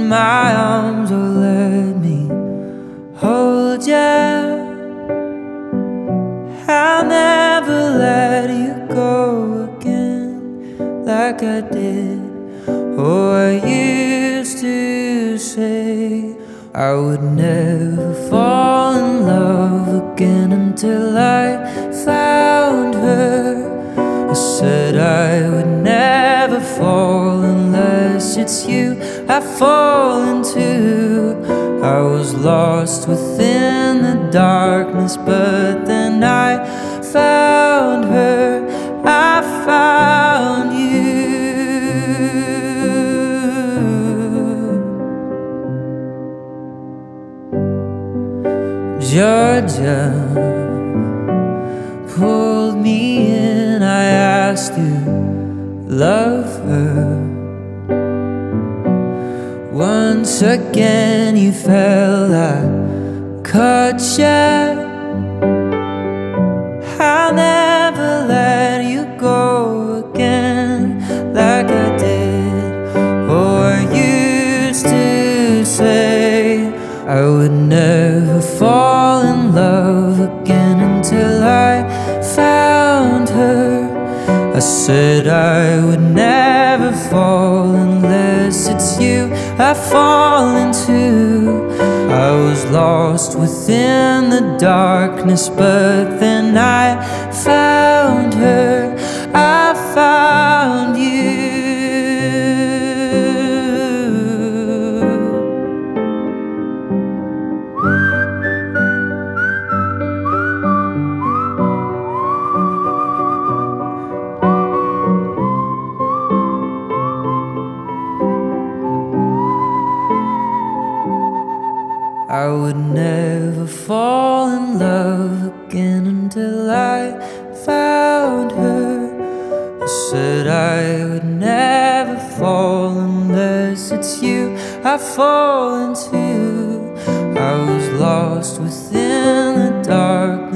my arms, oh let me hold you. I'll never let you go again like I did. Oh, I used to say I would never fall in love again until I found her. I said I would never fall unless it's you I fall into. I was lost within the darkness, but then I found her, I found you. Georgia pulled me in, I asked to love her. Once again you fell, I caught you. I'll never let you go again like I did. Oh, I used to say I would never fall in love again until I found her. I said I would never fall unless it's you I fall into. I was lost within the darkness, but then I found her, I found you. I would never fall in love again until I found her. I said I would never fall unless it's you I fall into. I was lost within the dark.